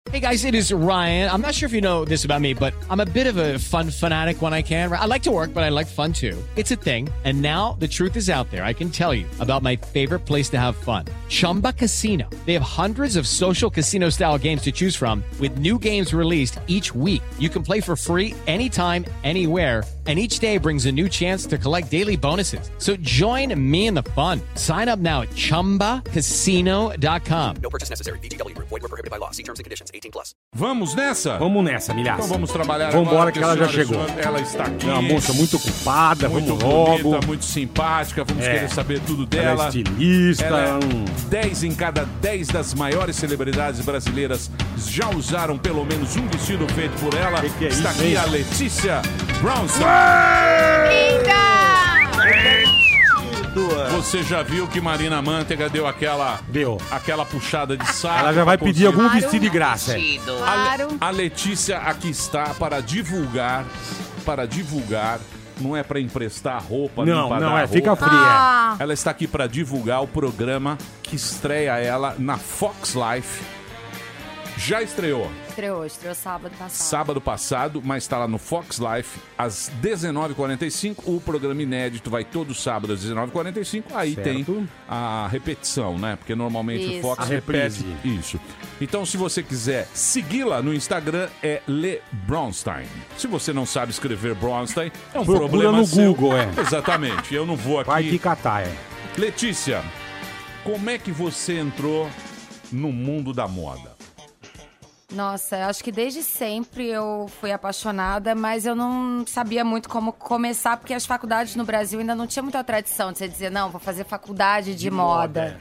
Hey guys, it is Ryan. I'm not sure if you know this about me, but I'm a bit of a fun fanatic when I can. I like to work, but I like fun too. It's a thing. And now the truth is out there. I can tell you about my favorite place to have fun. Chumba Casino. They have hundreds of social casino style games to choose from with new games released each week. You can play for free anytime, anywhere. And each day brings a new chance to collect daily bonuses. So join me in the fun. Sign up now at ChumbaCasino.com. No purchase necessary. VGW. Void where prohibited by law. See terms and conditions. 18+. Vamos nessa? Vamos nessa, milhaça. Então vamos trabalhar Vamos embora agora, que ela já chegou. Ela está aqui. É uma moça muito ocupada, muito vamos logo. bonita, muito simpática, vamos querer saber tudo dela. Ela é estilista. Ela 10 em cada 10 das maiores celebridades brasileiras já usaram pelo menos um vestido feito por ela. Que é está isso, aqui hein? a Letícia Brownstein. Você já viu que Marina Manteiga deu aquela puxada de saco? Ela já vai pedir algum vestido de graça. A Letícia aqui está para divulgar, não é para emprestar roupa, Não, para não dar é, fica roupa. fria. Ela está aqui para divulgar o programa que estreia ela na Fox Life. Já estreou. Estreou sábado passado. Sábado passado, mas está lá no Fox Life às 19h45. O programa inédito vai todo sábado às 19h45. Aí Certo. tem a repetição, né? Porque normalmente o Isso. Fox A repete reprise. isso. Então, se você quiser segui-la no Instagram, é Le Brownstein. Se você não sabe escrever Brownstein, é um Procura problema no seu. Google, Exatamente. Eu não vou aqui. Vai que catar, Letícia, como é que você entrou no mundo da moda? Nossa, eu acho que desde sempre eu fui apaixonada, mas eu não sabia muito como começar, porque as faculdades no Brasil ainda não tinha muita tradição de você dizer, não, vou fazer faculdade de moda.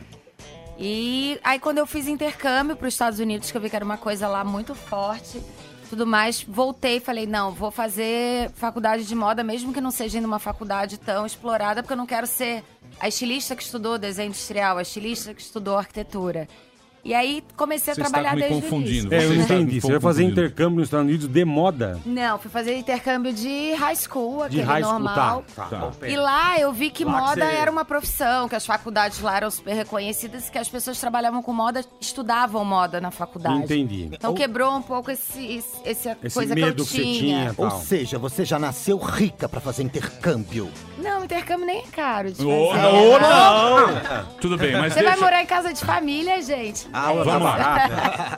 E aí quando eu fiz intercâmbio para os Estados Unidos, que eu vi que era uma coisa lá muito forte, tudo mais, voltei e falei, não, vou fazer faculdade de moda, mesmo que não seja ainda uma faculdade tão explorada, porque eu não quero ser a estilista que estudou desenho industrial, a estilista que estudou arquitetura. E aí comecei a trabalhar desde o início. Eu entendi. Você vai fazer intercâmbio nos Estados Unidos de moda? Não, fui fazer intercâmbio de high school, aquele high school, normal. tá. E lá eu vi que Lá moda que você- era uma profissão, que as faculdades lá eram super reconhecidas e que as pessoas que trabalhavam com moda estudavam moda na faculdade. Entendi. Então quebrou um pouco essa coisa que eu medo que você tinha. Ou seja, você já nasceu rica pra fazer intercâmbio. Não, intercâmbio nem é caro de Ô, fazer. não! Tudo bem, mas Você deixa... vai morar em casa de família, gente. Vamos lá.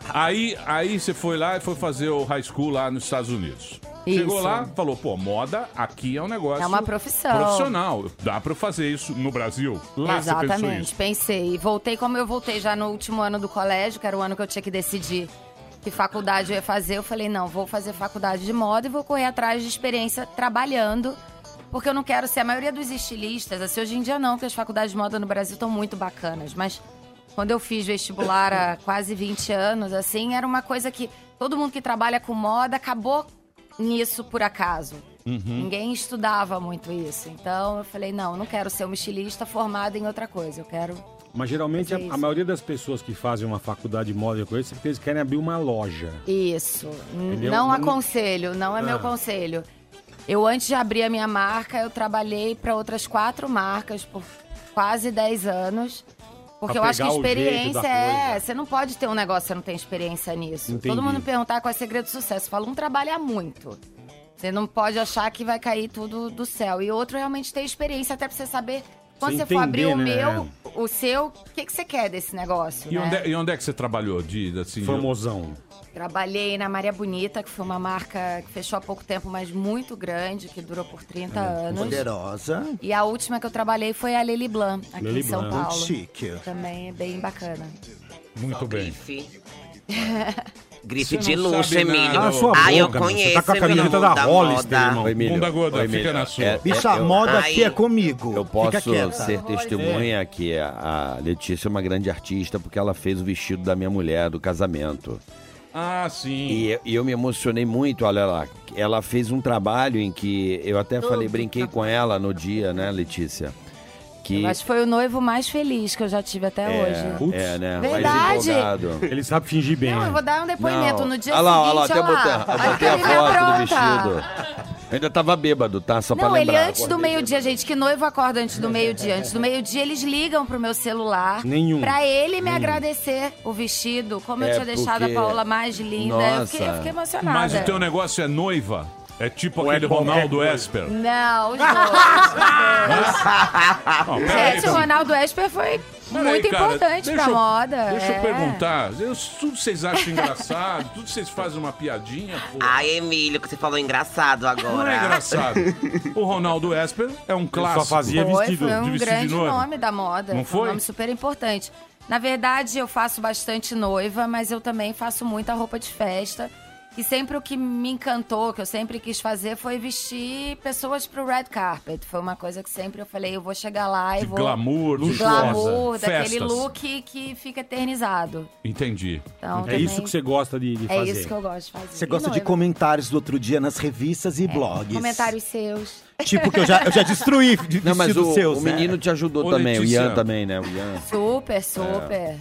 Aí você foi lá e foi fazer o high school lá nos Estados Unidos. Chegou Isso. lá, falou, pô, moda aqui é um negócio... É uma profissão. Profissional. Dá pra eu fazer isso no Brasil? Lá você pensou Exatamente, isso? pensei. E voltei como eu voltei já no último ano do colégio, que era o ano que eu tinha que decidir que faculdade eu ia fazer. Eu falei, não, vou fazer faculdade de moda e vou correr atrás de experiência trabalhando, porque eu não quero ser a maioria dos estilistas. Assim, hoje em dia não, porque as faculdades de moda no Brasil estão muito bacanas, mas quando eu fiz vestibular há quase 20 anos, assim, era uma coisa que todo mundo que trabalha com moda acabou nisso por acaso. Ninguém estudava muito isso. Então eu falei, não quero ser uma estilista formada em outra coisa. Eu quero... Mas geralmente fazer a isso. maioria das pessoas que fazem uma faculdade de moda e coisa, é porque eles querem abrir uma loja. Isso. Entendeu? Não Não- aconselho, não é meu conselho. Eu, antes de abrir a minha marca, eu trabalhei para outras 4 marcas por quase 10 anos. Porque Pra eu acho que pegar o jeito experiência da coisa. Você não pode ter um negócio se você não tem experiência nisso. Entendi. Todo mundo me perguntar qual é o segredo do sucesso. Fala, trabalha muito. Você não pode achar que vai cair tudo do céu. E outro, realmente ter experiência, até pra você saber, quando você for abrir o entender, né? meu, o seu, o que você quer desse negócio, E né? onde é que você trabalhou? Assim, Famosão. Trabalhei na Maria Bonita, que foi uma marca que fechou há pouco tempo, mas muito grande, que durou por 30 anos. Poderosa. E a última que eu trabalhei foi a Lely Blanc, aqui Lely em São Blanc. Paulo. Muito chique. Também é bem bacana. Muito bem. Grife Você de não luxo, sabe nada, Emílio. Ah, sua boca, eu meu. conheço, Você tá com a Emílio, camiseta da da Hollister, moda. irmão. Oi, Emílio. Bunda gorda, Oi, fica Emílio. na sua. Bicho, a moda aqui é comigo. Eu Fica posso quieta. ser testemunha que a Letícia é uma grande artista porque ela fez o vestido da minha mulher do casamento. Ah, sim. E eu me emocionei muito, olha lá. Ela fez um trabalho em que eu até falei, brinquei com ela no dia, né, Letícia? Que Mas foi o noivo mais feliz que eu já tive até hoje. é, né? Verdade. Mais empolgado. Ele sabe fingir bem. Não, né? eu vou dar um depoimento Não. no dia Olha lá, seguinte, olha lá, até botei a Olha foto do que ele me vestido. Ainda tava bêbado, tá? Só pra Não, ele lembrar. antes do meio-dia, gente, que noivo acorda antes do meio-dia. Antes do meio-dia, eles ligam pro meu celular pra ele me agradecer o vestido, como eu tinha deixado a Paola mais linda. Eu fiquei emocionada. Mas o teu negócio é noiva? É tipo aquele Ronaldo Esper? Não, os dois. Gente, o Ronaldo Esper foi muito importante pra moda. Deixa eu perguntar. Tudo vocês acham engraçado? Tudo vocês fazem uma piadinha? Pô. Ai, Emílio, que você falou engraçado agora. Não é engraçado. O Ronaldo Esper é um clássico. Só fazia vestido. Foi um vestido grande de noiva. nome da moda. Não foi? Um foi? nome super importante. Na verdade, eu faço bastante noiva, mas eu também faço muita roupa de festa. E sempre o que me encantou, que eu sempre quis fazer, foi vestir pessoas pro red carpet. Foi uma coisa que sempre eu falei, eu vou chegar lá e vou... Glamour, glamour, festas. daquele look que fica eternizado. Entendi. Então, É isso que você gosta de fazer. É isso que eu gosto de fazer. Você gosta de comentários do outro dia nas revistas e blogs. Comentários seus. Tipo que eu já destruí de Não, mas vestidos seus, o menino te ajudou Ô, também, Letícia. o Ian também, né? O Ian. Super.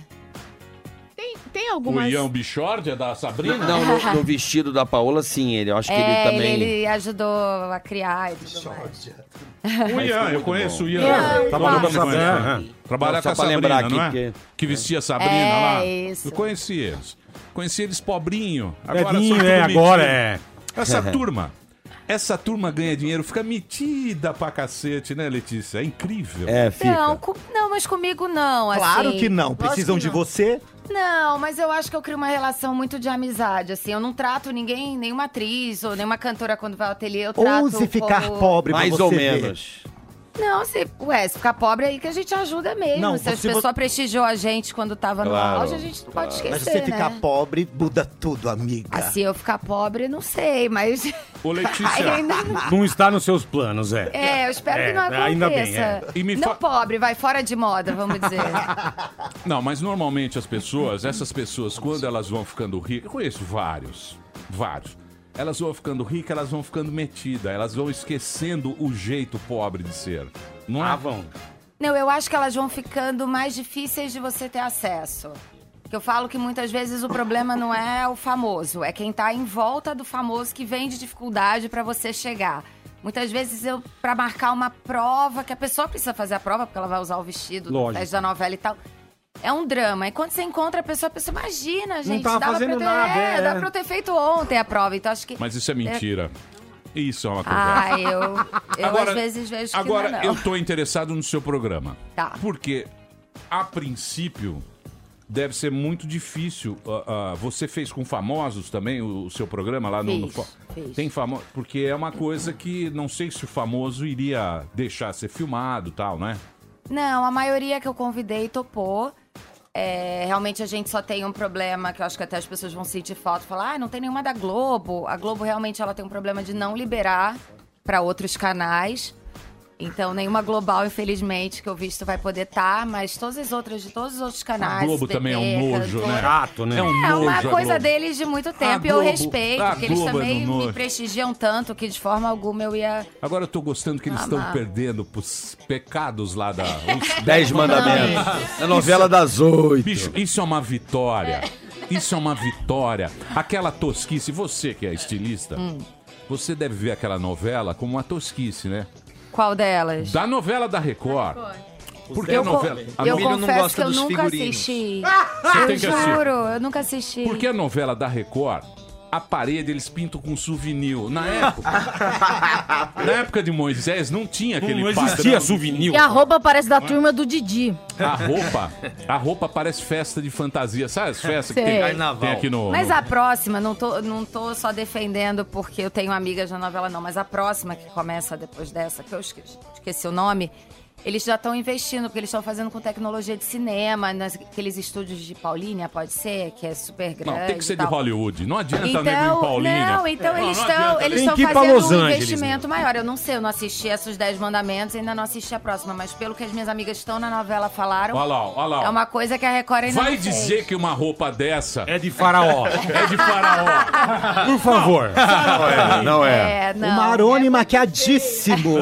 Tem O algumas... Ian Bichord é da Sabrina? Não, no vestido da Paola, sim. Eu acho que ele também... Ele ajudou a criar e tudo mais. O Ian, eu conheço o Ian. Trabalhou com a Todo mundo Sabrina. conhece. Trabalha Não, com a só pra Sabrina, lembrar aqui, não é? porque- Que vestia a Sabrina lá. Isso. Eu conheci eles. Conheci eles pobrinho. Agora são Pedinho, tudo agora metido. é. Essa turma ganha dinheiro, fica metida pra cacete, né, Letícia? É incrível. É, fica. Não, mas comigo não, Claro assim. que não. Lógico Precisam que de não. você. Não, mas eu acho que eu crio uma relação muito de amizade, assim. Eu não trato ninguém, nenhuma atriz ou nenhuma cantora quando vai ao ateliê, eu trato Ouse ficar como... pobre pra Mais você ou ver. menos. Não, se ficar pobre aí que a gente ajuda mesmo. Não, se a se pessoa prestigiou a gente quando tava no Claro, auge, a gente não pode esquecer, Mas você ficar né? pobre, muda tudo, amiga. Assim, eu ficar pobre, não sei, mas... Ô, Letícia, ainda não... Não está nos seus planos, é. É, eu espero que não aconteça. ainda bem, é. E me Não pobre, vai fora de moda, vamos dizer. não, mas normalmente as pessoas, essas pessoas, quando elas vão ficando ricas, eu conheço vários. Elas vão ficando ricas, elas vão ficando metidas, elas vão esquecendo o jeito pobre de ser. Não é? Vão. Não, eu acho que elas vão ficando mais difíceis de você ter acesso. Que eu falo que muitas vezes o problema não é o famoso, é quem tá em volta do famoso que vem de dificuldade pra você chegar. Muitas vezes pra marcar uma prova, que a pessoa precisa fazer a prova, porque ela vai usar o vestido do teste da novela e tal. É um drama. E quando você encontra a pessoa imagina, gente, tava dava fazendo pra eu ter, nada, dava pra eu ter feito ontem a prova. Então acho que... Mas isso é mentira. Isso é uma conversa. Eu Agora- às vezes vejo que Agora, não. eu tô interessado no seu programa. Tá. Porque, a princípio, deve ser muito difícil. Você fez com famosos também o seu programa lá no... Fiz. Tem famoso... Porque é uma coisa que não sei se o famoso iria deixar ser filmado e tal, né? Não, a maioria que eu convidei topou. Realmente a gente só tem um problema que eu acho que até as pessoas vão sentir falta e falar, não tem nenhuma da Globo. A Globo realmente ela tem um problema de não liberar para outros canais. Então, nenhuma global, infelizmente, que eu visto vai poder estar, mas todas as outras, de todos os outros canais. A Globo SBT, também é um nojo, Cantora. né? Chato, né? É um É nojo uma a coisa Globo. deles de muito tempo e Globo- eu respeito, a porque eles Globo é também no me nojo. prestigiam tanto que de forma alguma eu ia... Agora eu tô gostando que eles estão perdendo pros pecados lá da... os 10 mandamentos. A novela das 8. Bicho, isso é uma vitória. Isso é uma vitória. Aquela tosquice, você que é estilista, você deve ver aquela novela como uma tosquice, né? Qual delas? Da novela da Record. Porque a Eu, novela... a eu novela- não confesso gosta que eu dos nunca figurinos. assisti. Você Eu tem que assistir. juro, eu nunca assisti. Porque a novela da Record, a parede eles pintam com souvenir. Na época de Moisés não tinha aquele Não existia padrão. souvenir. E a roupa parece da turma do Didi. A roupa parece festa de fantasia. Sabe as festas que Sei. tem aqui no... Mas no- a próxima, não tô só defendendo porque eu tenho amigas na novela, não. Mas a próxima, que começa depois dessa, que eu esqueci o nome, eles já estão investindo, porque eles estão fazendo com tecnologia de cinema, naqueles estúdios de Paulínia, pode ser, que é super grande. Não, tem que ser e de tal. Hollywood. Não adianta Então, nego em Paulínia. não, então eles adianta. estão Tem que ir pra fazendo Los um Angeles, investimento maior. Eu não sei, eu não assisti esses 10 mandamentos, ainda não assisti a próxima, mas pelo que as minhas amigas estão na novela falaram, Olha lá, olha lá. é uma coisa que a Record ainda Vai não fez. dizer que uma roupa dessa É de faraó. é de faraó. Por favor. Não é. É, não. O Maroni maquiadíssimo.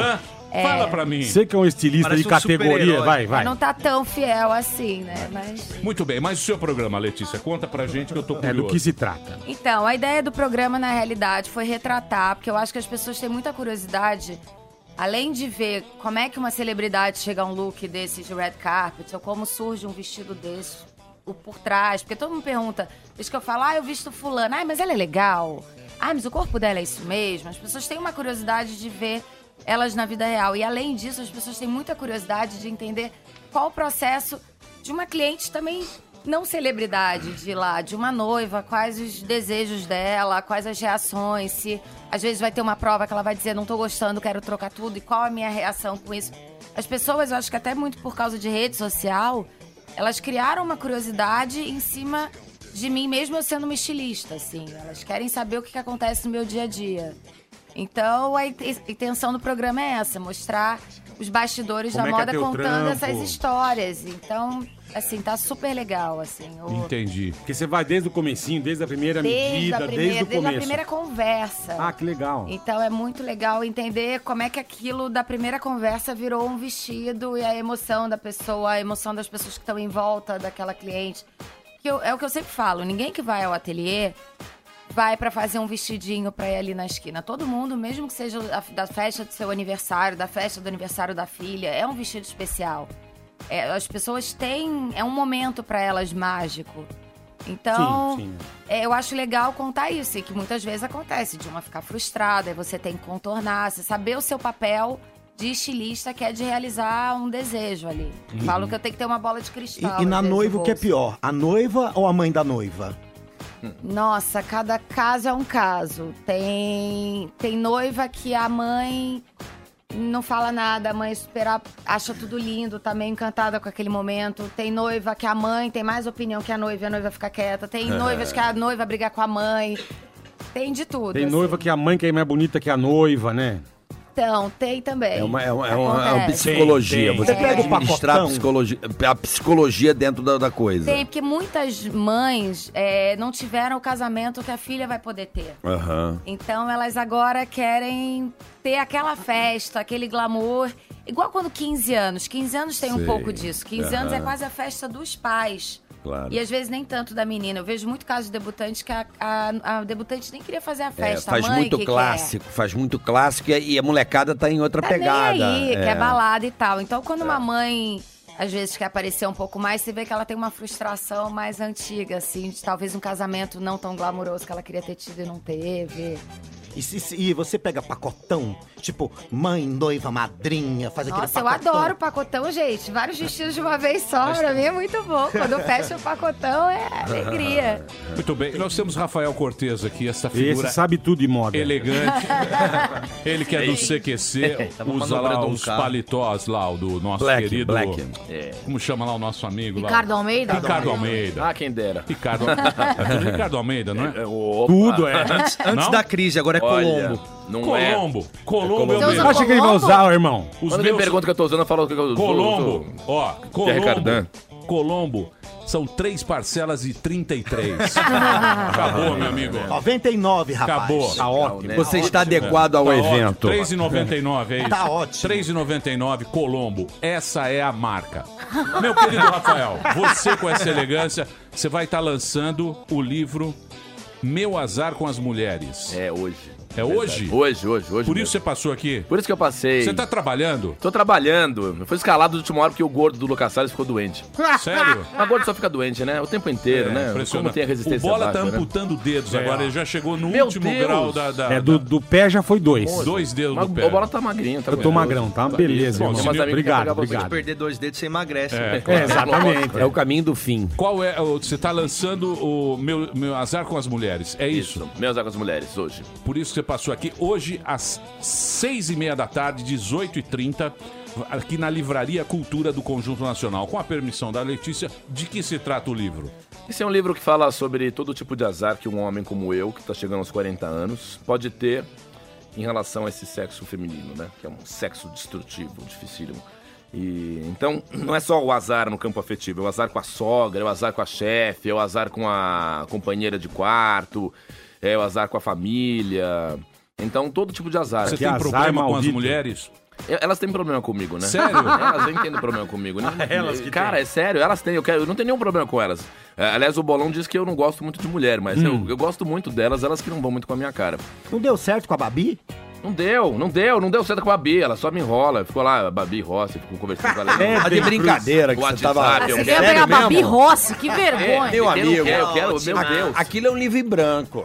Fala pra mim. Você que é um estilista Parece de um categoria, super-herói. vai. Não tá tão fiel assim, né? Mas... Muito bem, mas o seu programa, Letícia, conta pra gente que eu tô curioso. É do que se trata. Então, a ideia do programa, na realidade, foi retratar, porque eu acho que as pessoas têm muita curiosidade, além de ver como é que uma celebridade chega a um look desse de red carpet, ou como surge um vestido desse, o por trás, porque todo mundo pergunta, desde que eu falo, eu visto fulano, mas ela é legal, mas o corpo dela é isso mesmo. As pessoas têm uma curiosidade de ver elas na vida real. E além disso, as pessoas têm muita curiosidade de entender qual o processo de uma cliente também não celebridade, de lá, de uma noiva, quais os desejos dela, quais as reações, se às vezes vai ter uma prova que ela vai dizer, não tô gostando, quero trocar tudo, e qual a minha reação com isso. As pessoas, eu acho que até muito por causa de rede social, elas criaram uma curiosidade em cima de mim, mesmo eu sendo uma estilista, assim. Elas querem saber o que acontece no meu dia a dia. Então, a intenção do programa é essa, mostrar os bastidores da moda contando essas histórias. Então, assim, tá super legal, assim. Entendi. Porque você vai desde o comecinho, desde a primeira medida, desde o começo. Desde a primeira conversa. Ah, que legal. Então, é muito legal entender como é que aquilo da primeira conversa virou um vestido e a emoção da pessoa, a emoção das pessoas que estão em volta daquela cliente. É o que eu sempre falo, ninguém que vai ao ateliê vai pra fazer um vestidinho pra ir ali na esquina. Todo mundo, mesmo que seja da festa do seu aniversário, da festa do aniversário da filha, é um vestido especial. As pessoas têm... É um momento pra elas mágico. Então, sim. Eu acho legal contar isso, e que muitas vezes acontece, de uma ficar frustrada, e você tem que contornar, você saber o seu papel de estilista, que é de realizar um desejo ali. Falo que eu tenho que ter uma bola de cristal. E na às vezes, noiva, no o que é bolso. pior? A noiva ou a mãe da noiva? Nossa, cada caso é um caso. Tem noiva que a mãe não fala nada, a mãe acha tudo lindo, tá meio encantada com aquele momento. Tem noiva que a mãe tem mais opinião que a noiva fica quieta. Tem noivas que a noiva briga com a mãe. Tem de tudo. Tem assim. noiva que a mãe que é mais bonita que a noiva, né? Então, tem também. É uma psicologia. Tem. Você Pega o administrar pacotão. a psicologia dentro da coisa. Tem, porque muitas mães não tiveram o casamento que a filha vai poder ter. Então, elas agora querem ter aquela festa, aquele glamour. Igual quando 15 anos. 15 anos tem um pouco disso. 15 anos é quase a festa dos pais. Claro. E às vezes nem tanto da menina. Eu vejo muito caso de debutante que a debutante nem queria fazer a festa. Faz a mãe muito que clássico, faz muito clássico e a molecada tá em outra tá pegada. Nem aí, quer balada e tal. Então, quando uma mãe, às vezes, quer aparecer um pouco mais, você vê que ela tem uma frustração mais antiga, assim, de talvez um casamento não tão glamouroso que ela queria ter tido e não teve. E você pega pacotão, tipo mãe, noiva, madrinha, faz aquele Nossa, pacotão. eu adoro pacotão, gente. Vários vestidos de uma vez só, pra mim é muito bom. Quando fecha o pacotão, é alegria. Muito bem, nós temos Rafael Cortez aqui, essa figura Esse sabe tudo de moda. elegante. Ele que é do CQC, usa lá os paletós lá, o do nosso querido... Como chama lá o nosso amigo? Ricardo Almeida? Ricardo Almeida. Ah, quem dera. Ricardo Almeida, não é? Tudo é. Antes Não? da crise, agora é Colombo. Não Colombo. Colombo é o Você usa mesmo. Acha que ele vai usar, irmão? Os Quando me meus... pergunta o que eu tô usando, eu falo que eu uso. Colombo, ó, Ricardan. Colombo, são 3 parcelas e 33. Acabou, meu amigo. 99, rapaz. Acabou. Tá ótimo. Você está adequado ao evento. 3,99, é isso? Tá ótimo. 3,99, Colombo. Essa é a marca. Meu querido Rafael, você com essa elegância, você vai estar lançando o livro Meu Azar com as Mulheres. É hoje. É hoje? Hoje. Por mesmo. isso você passou aqui? Por isso que eu passei. Você tá trabalhando? Tô trabalhando. Eu fui escalado de última hora porque o gordo do Lucas Salles ficou doente. Sério? A gordo só fica doente, né? O tempo inteiro, né? Impressionante. Como tem a resistência O Bola baixa, tá né? amputando dedos agora, ele já chegou no Meu último Deus. grau da... Do pé já foi 2. 2 dedos Mas do pé. o Bola tá magrinho, tá Eu tô magrão, tá? Beleza, Bom, irmão. tem umas amigas que Obrigado, pegam obrigado. você Perder 2 dedos, você emagrece. Exatamente. É o caminho do fim. Qual é... Você tá lançando o meu Azar com as Mulheres, é isso? Meus Azar com as Mulheres, hoje. Por isso que você passou aqui hoje às 6h30 da tarde, 18h30, aqui na Livraria Cultura do Conjunto Nacional. Com a permissão da Letícia, de que se trata o livro? Esse é um livro que fala sobre todo tipo de azar que um homem como eu, que tá chegando aos 40 anos, pode ter em relação a esse sexo feminino, né? Que é um sexo destrutivo, dificílimo. E então, não é só o azar no campo afetivo, é o azar com a sogra, é o azar com a chefe, é o azar com a companheira de quarto, é o azar com a família. Então, todo tipo de azar. Você Que tem azar problema com as maldito. mulheres? Elas têm problema comigo, né? Sério? Elas nem têm problema comigo. Né? Elas que Cara, têm. é sério, elas têm. Eu não tenho nenhum problema com elas. Aliás, o Bolão diz que eu não gosto muito de mulher, mas eu gosto muito delas, elas que não vão muito com a minha cara. Não deu certo com a Babi? Não deu certo com a Babi, ela só me enrola. Ficou lá, a Babi Rossi, ficou conversando com ela. Tá de brincadeira que você tava... WhatsApp, Você eu quer quero pegar a mesmo? Babi Rossi? Que vergonha. Meu amigo. Eu quero, meu Deus. Aquilo é um livro em branco.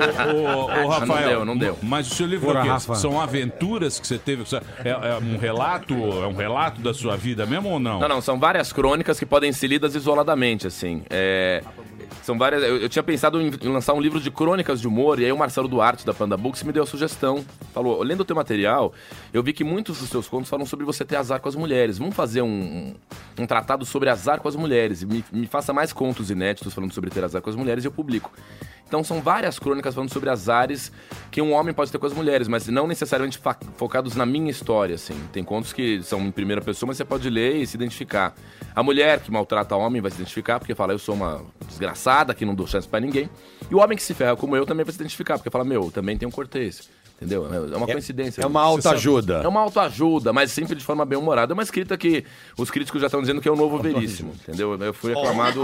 Ô, Rafael, Não deu. Mas o seu livro Porra, é o quê? Rafa. São aventuras que você teve? É um relato da sua vida mesmo ou não? Não, são várias crônicas que podem ser lidas isoladamente, assim. São várias. Eu tinha pensado em lançar um livro de crônicas de humor, e aí o Marcelo Duarte, da Panda Books, me deu a sugestão. Falou, lendo o teu material, eu vi que muitos dos seus contos falam sobre você ter azar com as mulheres. Vamos fazer um tratado sobre azar com as mulheres. Me faça mais contos inéditos falando sobre ter azar com as mulheres e eu publico. Então são várias crônicas falando sobre azares que um homem pode ter com as mulheres, mas não necessariamente focados na minha história, assim. Tem contos que são em primeira pessoa, mas você pode ler e se identificar. A mulher que maltrata o homem vai se identificar, porque fala, eu sou uma desgraçada, que não dou chance pra ninguém. E o homem que se ferra como eu também vai se identificar, porque fala, eu também tenho cortês. Entendeu? É uma coincidência. É uma autoajuda. É uma autoajuda, mas sempre de forma bem humorada. É uma escrita que os críticos já estão dizendo que é o novo Veríssimo, entendeu? Eu fui reclamado...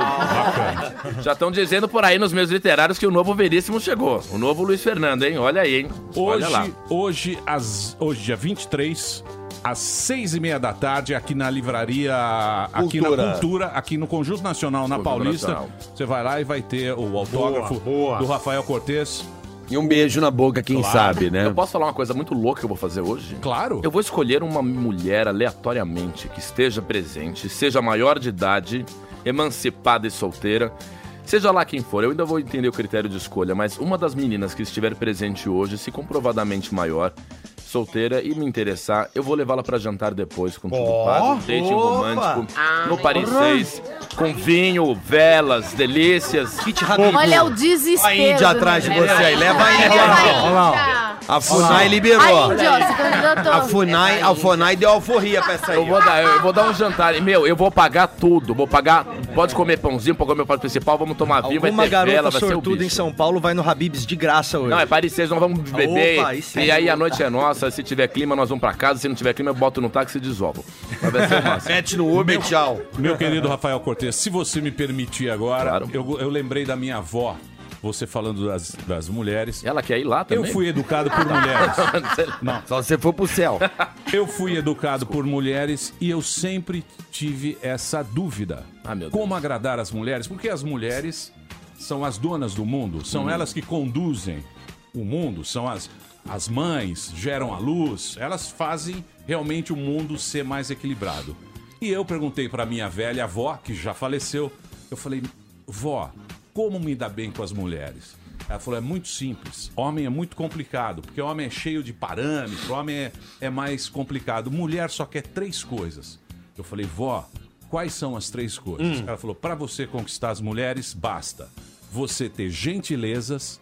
Já estão dizendo por aí nos meus literários que o novo Veríssimo chegou. O novo Luiz Fernando, hein? Olha aí, hein? Olha lá. Hoje, dia 23, às 6h30 da tarde, aqui na livraria, aqui na Cultura, aqui no Conjunto Nacional, na Conjunto Paulista. Nacional. Você vai lá e vai ter o autógrafo Boa. do Rafael Cortez. E um beijo na boca, quem sabe, né? Eu posso falar uma coisa muito louca que eu vou fazer hoje? Claro. Eu vou escolher uma mulher aleatoriamente que esteja presente, seja maior de idade, emancipada e solteira, seja lá quem for. Eu ainda vou entender o critério de escolha, mas uma das meninas que estiver presente hoje, se comprovadamente maior, solteira e me interessar, eu vou levá-la pra jantar depois com tudo pago, um date romântico no Paris 6, com vinho, velas, delícias. Olha o desespero. A Índia atrás de você aí, leva a Índia. Olha Olha A FUNAI liberou. A Índia, ó, se candidatou. A FUNAI deu alforria pra essa aí. Eu vou dar um jantar. E, eu vou pagar tudo. Vou pagar. Pode comer pãozinho, pode comer o prato principal, vamos tomar vinho, vai ter vela, vai ser o sortuda em bicho. São Paulo vai no Habib's de graça hoje. Não, é Paris 6, nós vamos beber. Opa, aí sim. E aí a noite é nossa. Se tiver clima, nós vamos pra casa. Se não tiver clima, eu boto no táxi e desovo. Vai ser massa. Mete no Uber, tchau. Meu querido Rafael Cortez, se você me permitir agora, Claro. eu lembrei da minha avó, você falando das mulheres. Ela quer ir lá também? Eu fui educado por mulheres. Não. Só se você for pro céu. Eu fui educado por mulheres e eu sempre tive essa dúvida. Meu Deus. Como agradar as mulheres? Porque as mulheres são as donas do mundo, são elas que conduzem o mundo, são as mães, geram a luz, elas fazem realmente o mundo ser mais equilibrado. E eu perguntei para minha velha avó, que já faleceu, eu falei, vó, como me dar bem com as mulheres? Ela falou, é muito simples. Homem é muito complicado, porque homem é cheio de parâmetros, homem é mais complicado. Mulher só quer 3 coisas. Eu falei, vó, quais são as 3 coisas? Ela falou, para você conquistar as mulheres, basta você ter gentilezas,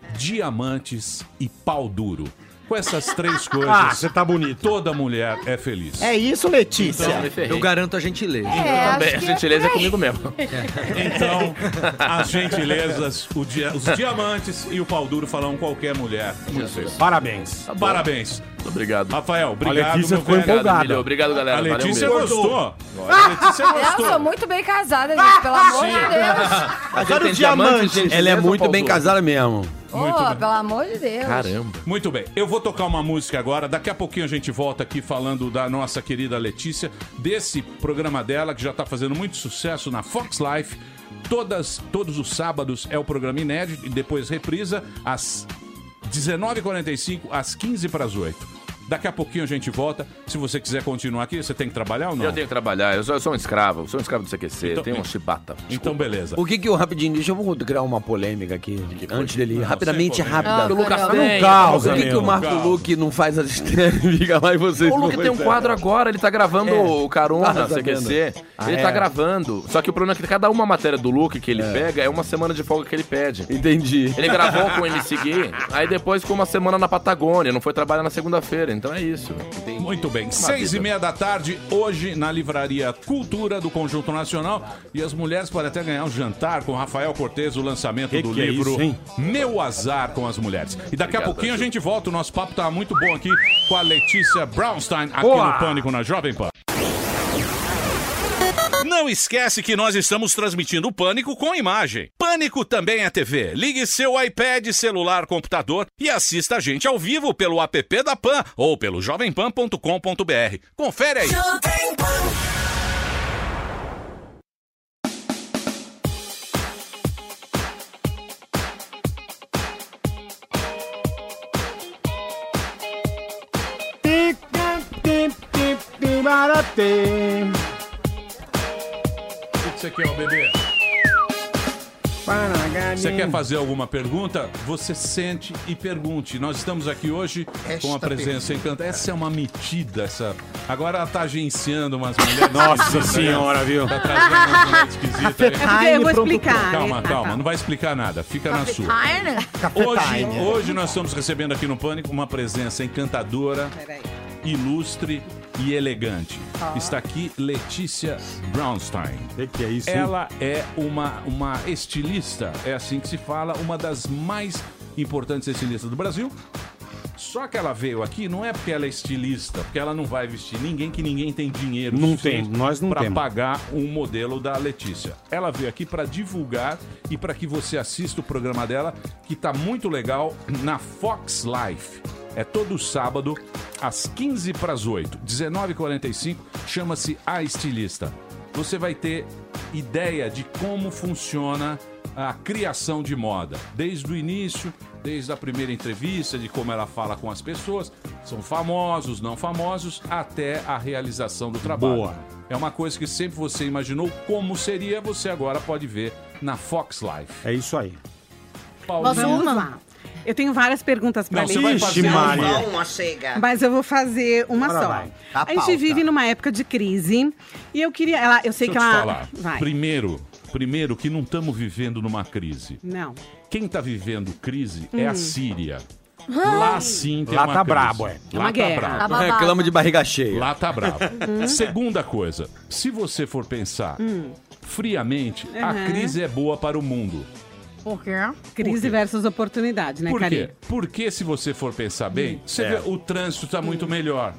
diamantes e pau duro. Com essas 3 coisas, você tá bonito. Toda mulher é feliz. É isso, Letícia. Eu garanto a gentileza. Também, a gentileza é comigo mesmo. Então, as gentilezas, os diamantes e o pau duro falam qualquer mulher. Muito bem. Parabéns. Parabéns. Muito obrigado. Rafael, obrigado. A Letícia meu ficou velho. empolgada. Emílio, obrigado, galera. A Valeu Letícia mesmo. gostou. A Letícia Eu gostou. sou muito bem casada, gente, pelo amor de Deus. Agora os diamantes. Ela é muito bem casada mesmo. Oh, pelo amor de Deus. Caramba. Muito bem, eu vou tocar uma música agora. Daqui a pouquinho a gente volta aqui falando da nossa querida Letícia, desse programa dela que já tá fazendo muito sucesso na Fox Life. Todos os sábados é o programa inédito e depois reprisa às 19h45, às 7h45. Daqui a pouquinho a gente volta. Se você quiser continuar aqui, você tem que trabalhar ou não? Eu tenho que trabalhar, eu sou um escravo do CQC, Então- tenho um chibata. Então, beleza. O que rapidinho, deixa eu criar uma polêmica aqui, antes dele ir, rapidamente, sem rápida. polêmica. O Lucas Não, tem. causa, Por que meu, o Marco calma. Luque não faz as estrelas e fica lá e vocês O Luke tem um quadro agora, ele tá gravando o Carona, Ah, tá CQC. Ele tá gravando. Só que o problema é que cada uma matéria do Luke que ele pega é uma semana de folga que ele pede. Entendi. Ele gravou com o MC Gui, aí depois ficou uma semana na Patagônia, não foi trabalhar na segunda-feira, então é isso. Muito bem, 6h30 da tarde, hoje na Livraria Cultura do Conjunto Nacional. E as mulheres podem até ganhar um jantar com Rafael Cortez, o lançamento do livro Meu Azar com as Mulheres. E daqui a pouquinho a gente volta, o nosso papo tá muito bom aqui com a Letícia Brownstein, aqui no Pânico na Jovem Pan. Não esquece que nós estamos transmitindo o Pânico com imagem. Pânico também é TV. Ligue seu iPad, celular, computador e assista a gente ao vivo pelo app da Pan ou pelo jovempan.com.br. Confere aí. O que você quer, bebê? Você quer fazer alguma pergunta? Você sente e pergunte. Nós estamos aqui hoje com a presença encantada. Essa é uma metida, essa... Agora ela tá agenciando umas mulheres. Nossa senhora, viu? Tá trazendo umas mulheres esquisitas. Eu vou explicar. Calma, não vai explicar nada. Fica na sua. Hoje nós estamos recebendo aqui no Pânico uma presença encantadora, ilustre e elegante. Está aqui Letícia Brownstein. O que é isso? Ela é uma estilista, é assim que se fala, uma das mais importantes estilistas do Brasil. Só que ela veio aqui não é porque ela é estilista, porque ela não vai vestir ninguém, que ninguém tem dinheiro para pagar um modelo da Letícia. Ela veio aqui para divulgar e para que você assista o programa dela, que tá muito legal, na Fox Life. É todo sábado, às 7:45, 19h45, chama-se A Estilista. Você vai ter ideia de como funciona a criação de moda. Desde o início, desde a primeira entrevista, de como ela fala com as pessoas, são famosos, não famosos, até a realização do trabalho. Boa. É uma coisa que sempre você imaginou como seria, você agora pode ver na Fox Life. É isso aí. Vamos lá. Eu tenho várias perguntas pra Você vai fazer Uma chega. mas eu vou fazer uma Agora só. vai. A gente vive numa época de crise e eu queria... eu sei Deixa que eu te ela... falar. Vai. Primeiro que não estamos vivendo numa crise. Não. Quem está vivendo crise é a Síria. Lá sim tem Lá uma tá crise. brabo, é. É uma Lá guerra. tá brabo. Tá Reclama de barriga cheia. Lá tá brabo. Segunda coisa, se você for pensar friamente, a crise é boa para o mundo. Por quê? Crise versus oportunidade, né, Por Cari? quê? Porque se você for pensar bem, você vê, o trânsito está muito melhor.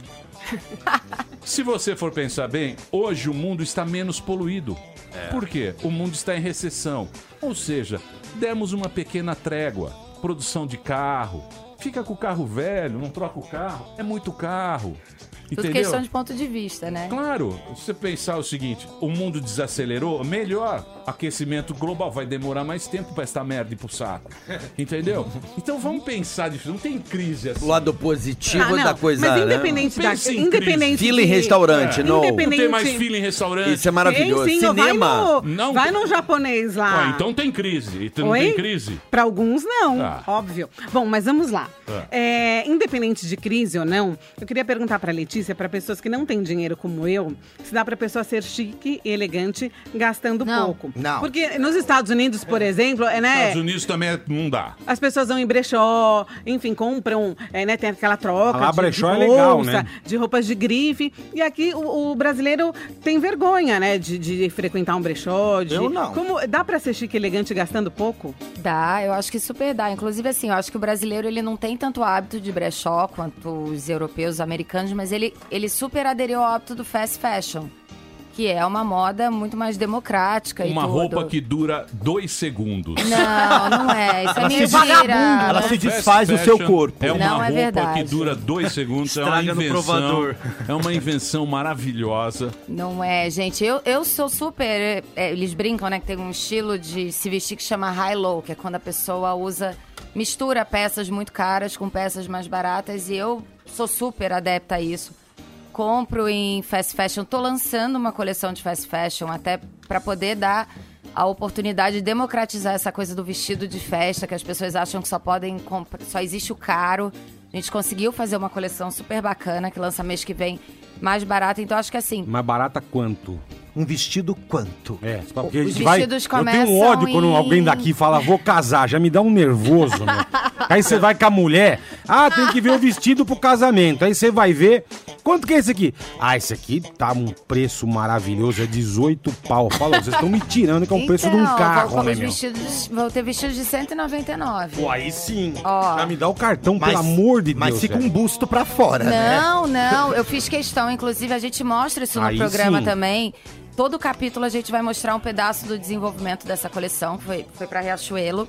Se você for pensar bem, hoje o mundo está menos poluído. Por quê? O mundo está em recessão. Ou seja, demos uma pequena trégua. Produção de carro. Fica com o carro velho, não troca o carro. É muito carro. Tudo Entendeu? questão de ponto de vista, né? Claro, se você pensar o seguinte, o mundo desacelerou, melhor, aquecimento global, vai demorar mais tempo pra essa merda ir pro saco, entendeu? Então vamos pensar disso, não tem crise assim. O lado positivo não, da coisa, mas né? independente da... Pensa em Independente Fila em restaurante, não. Não Independente... tem mais fila em restaurante. Isso é maravilhoso. Tem, sim, Cinema. Não. Vai no japonês lá. Ué, então tem crise, e não Oi? tem crise. Pra alguns, não. Tá. Óbvio. Bom, mas vamos lá. Independente de crise ou não, eu queria perguntar pra Letícia, pra pessoas que não têm dinheiro como eu, se dá pra pessoa ser chique e elegante gastando pouco. Não. Porque nos Estados Unidos, por exemplo, né? Estados Unidos também não dá. As pessoas vão em brechó, enfim, compram, né, tem aquela troca Lá de brechó é bolsa, legal, né? de roupas de grife. E aqui o brasileiro tem vergonha, né, de frequentar um brechó. Eu não. Dá pra ser chique e elegante gastando pouco? Dá, eu acho que super dá. Inclusive, assim, eu acho que o brasileiro, ele não tem tanto hábito de brechó quanto os europeus, os americanos, mas ele super aderiu ao hábito do fast fashion, que é uma moda muito mais democrática Uma e tudo. roupa que dura 2 segundos. Não é. Isso é se mentira. ela se desfaz do seu corpo. É uma Não é roupa verdade. que dura 2 segundos. É uma Estraga no invenção. provador. É uma invenção maravilhosa. Não é, gente. Eu sou super... eles brincam, né, que tem um estilo de se vestir que chama high-low, que é quando a pessoa mistura peças muito caras com peças mais baratas, e eu sou super adepta a isso. Compro em fast fashion, tô lançando uma coleção de fast fashion até para poder dar a oportunidade de democratizar essa coisa do vestido de festa, que as pessoas acham que só podem comprar, só existe o caro. A gente conseguiu fazer uma coleção super bacana, que lança mês que vem, mais barata, então acho que assim... Mais barata quanto? Um vestido quanto? Porque a Os gente vai... vestidos Eu tenho começam um ódio quando em- alguém daqui fala, vou casar, já me dá um nervoso, meu. Aí você vai com a mulher, tem que ver o vestido pro casamento. Aí você vai ver, quanto que é esse aqui? Ah, esse aqui tá um preço maravilhoso, é 18 pau. Fala, vocês estão me tirando que é o preço de um carro, né, meu? Vou ter vestidos de 199. Pô, aí sim. Ó. Já me dá o cartão, pelo amor de Deus. Mas fica velho. um busto pra fora, né? Não, eu fiz questão, inclusive a gente mostra isso no Aí programa sim. também. Todo capítulo a gente vai mostrar um pedaço do desenvolvimento dessa coleção, que foi pra Riachuelo.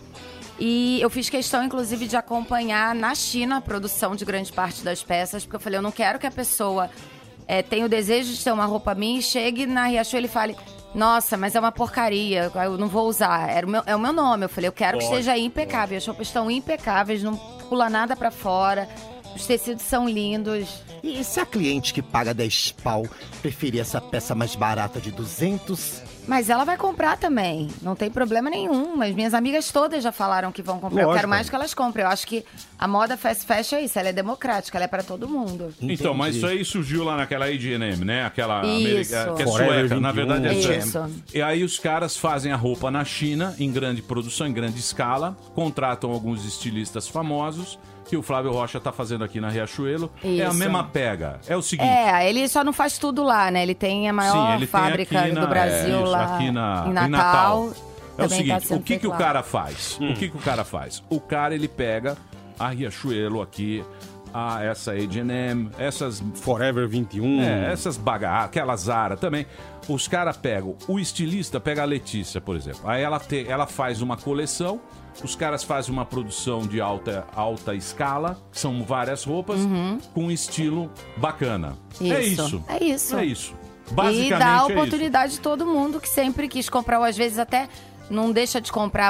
E eu fiz questão, inclusive, de acompanhar na China a produção de grande parte das peças, porque eu falei, eu não quero que a pessoa tenha o desejo de ter uma roupa minha e chegue na Riachuelo e fale, nossa, mas é uma porcaria, eu não vou usar. É o meu nome. Eu falei, eu quero que esteja impecável. As roupas estão impecáveis, não pula nada pra fora. Os tecidos são lindos. E se a cliente que paga 10 pau preferir essa peça mais barata de 200... Mas ela vai comprar também, não tem problema nenhum. As minhas amigas todas já falaram que vão comprar. Lógico. Eu quero mais que elas comprem. Eu acho que a moda fast fashion é isso, ela é democrática, ela é pra todo mundo. Então, mas isso aí surgiu lá naquela H&M, né? Aquela Isso. americana, que é Forever sueca, na 21. verdade é Isso. sueca. E aí os caras fazem a roupa na China, em grande produção, em grande escala, contratam alguns estilistas famosos, que o Flávio Rocha tá fazendo aqui na Riachuelo. É a Isso. mesma pega. É o seguinte... Ele só não faz tudo lá, né? Ele tem a Sim, maior ele fábrica tem aqui do Brasil isso, lá aqui em em Natal. É o Também tá seguinte, sendo o que feito o lá. cara faz? O que o cara faz? O cara, ele pega a Riachuelo aqui, essa H&M, essas... Forever 21. essas aquela Zara também. Os caras pegam, o estilista pega a Letícia, por exemplo. Aí ela faz uma coleção, os caras fazem uma produção de alta escala, são várias roupas, com um estilo bacana. É isso. É isso. É isso. Basicamente E dá a é isso. oportunidade de todo mundo que sempre quis comprar, ou às vezes até não deixa de comprar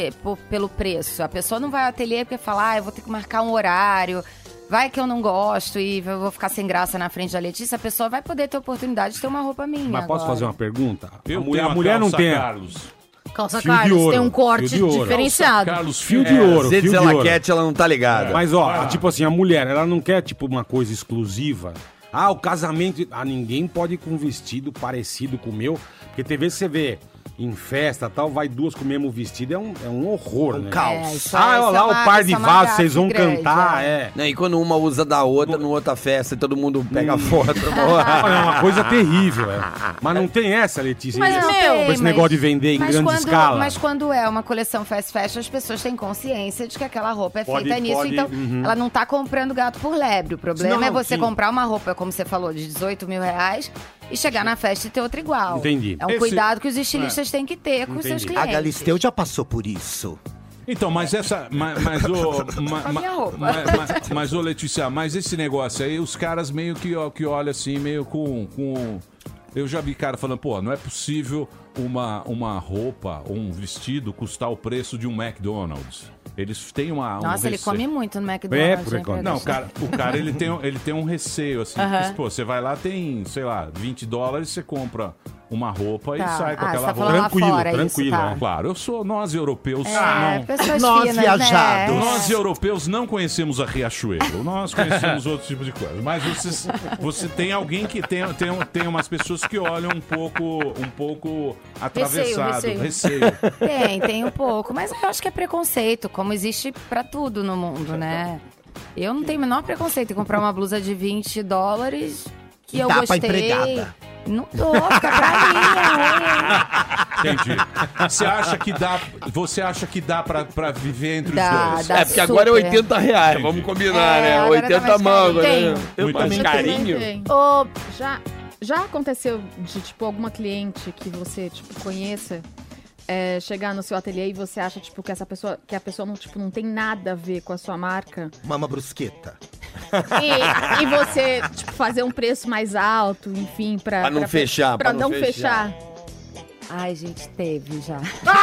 pelo preço. A pessoa não vai ao ateliê porque fala, eu vou ter que marcar um horário, vai que eu não gosto e eu vou ficar sem graça na frente da Letícia. A pessoa vai poder ter oportunidade de ter uma roupa minha. Mas posso agora. fazer uma pergunta? Eu a tenho uma mulher não calça tem. Carlos. Calça Fio de Carlos ouro, tem um corte fio de ouro. diferenciado. Carlos, Fio de ouro, Às vezes fio de ela ouro. quer, ela não tá ligada. Mas ó, tipo assim, a mulher, ela não quer tipo uma coisa exclusiva. O casamento. Ninguém pode ir com um vestido parecido com o meu. Porque tem vezes que você vê em festa e tal, vai duas com o mesmo vestido, é um horror, né? caos. Isso Olha lá o par de vasos, vocês vão cantar, Não, e quando uma usa da outra, numa outra festa, e todo mundo pega foto. É uma coisa terrível, Mas não tem essa, Letícia. Mas não esse, tem, esse negócio de vender em grande escala. Mas quando é uma coleção fast fashion, as pessoas têm consciência de que aquela roupa é feita nisso. Então, ela não tá comprando gato por lebre. O problema é você comprar uma roupa, como você falou, de 18 mil reais e chegar na festa e ter outra igual. Entendi. É um cuidado que os estilistas têm que ter com os seus clientes. A Galisteu já passou por isso. Então, mas essa. Mas, ô Letícia, mas esse negócio aí, os caras meio que olham assim, meio com. Eu já vi cara falando, pô, não é possível uma roupa ou um vestido custar o preço de um McDonald's. Eles têm Nossa, ele come muito no McDonald's. por enquanto. Não, o cara ele tem um receio, assim. Porque, pô, você vai lá, tem, sei lá, $20, você compra uma roupa e sai com aquela você tá roupa. falando lá fora, tranquilo, isso, tá. Claro, nós europeus Pessoas Nós finas, viajados. né? Nós europeus não conhecemos a Riachuelo, nós conhecemos outros tipos de coisas. Mas você tem alguém que tem umas pessoas que olham um pouco atravessado, receio. Tem um pouco, mas eu acho que é preconceito, como existe pra tudo no mundo, né? Eu não tenho o menor preconceito em comprar uma blusa de $20 que eu Dá pra gostei. empregada. Não dou, fica pra mim. Entendi. Você acha que dá pra viver entre os dois? Dá Porque agora é super. R$80, vamos combinar, né? agora tá 80 mais mangos, carinho. né? Eu Muito também carinho. Já aconteceu de, tipo, alguma cliente que você, tipo, conheça, chegar no seu ateliê e você acha, tipo, que a pessoa não, tipo, não tem nada a ver com a sua marca? Mama brusqueta. E você, tipo, fazer um preço mais alto, enfim, Pra não fechar. Pra não fechar. Ai, gente, teve já.